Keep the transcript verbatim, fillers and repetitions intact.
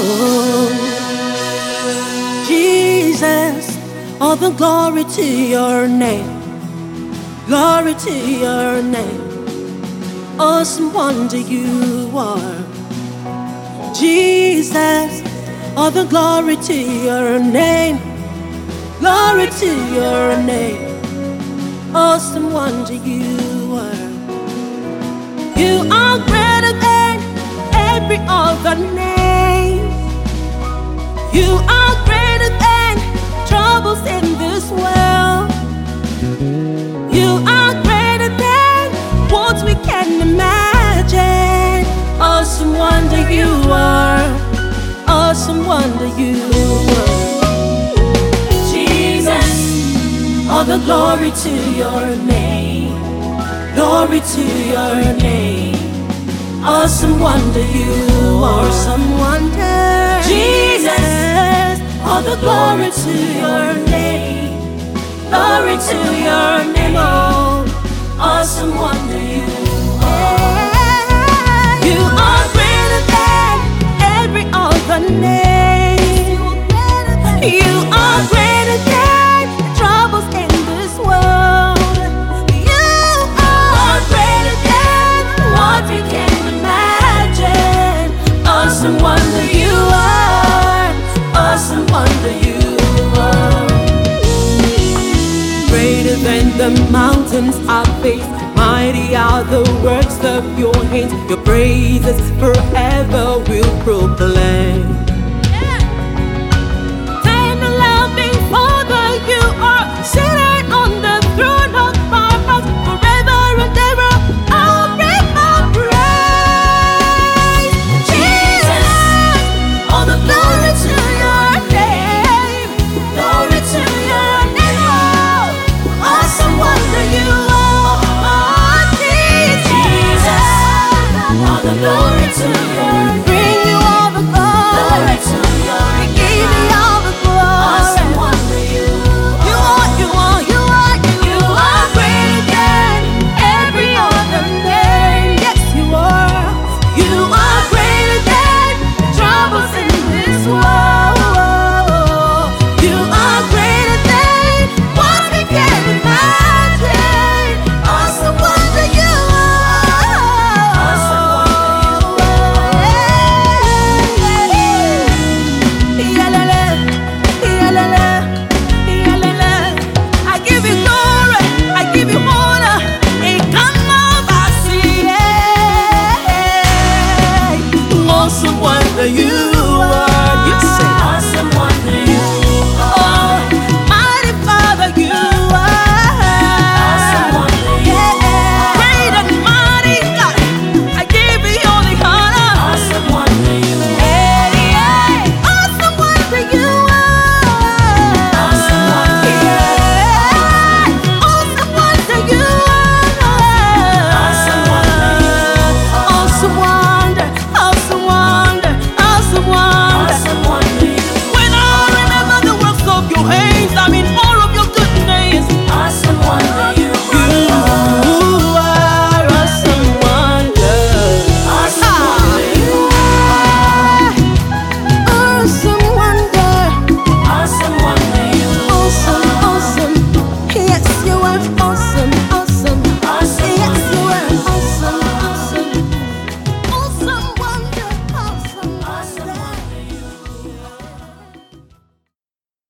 Oh, Jesus, all the glory to your name. Glory to your name. Awesome wonder you are. Jesus, all the glory to your name. Glory to your name. Awesome wonder you are. You are greater than every other name. You are greater than troubles in this world. You are greater than what we can imagine. Awesome wonder you are. Awesome wonder you are. Jesus, all the glory to your name. Glory to your name. Awesome wonder you are. Awesome wonder. Jesus, all the glory to your name. Glory to your name. Oh, awesome wonder you are. You are greater than every other name. You are greater than troubles in this world. You are greater than what we can imagine. Awesome wonder you are. Awesome wonder you are. Greater than the mountains I face. Mighty are the works of your hands. Your praises forever will proclaim.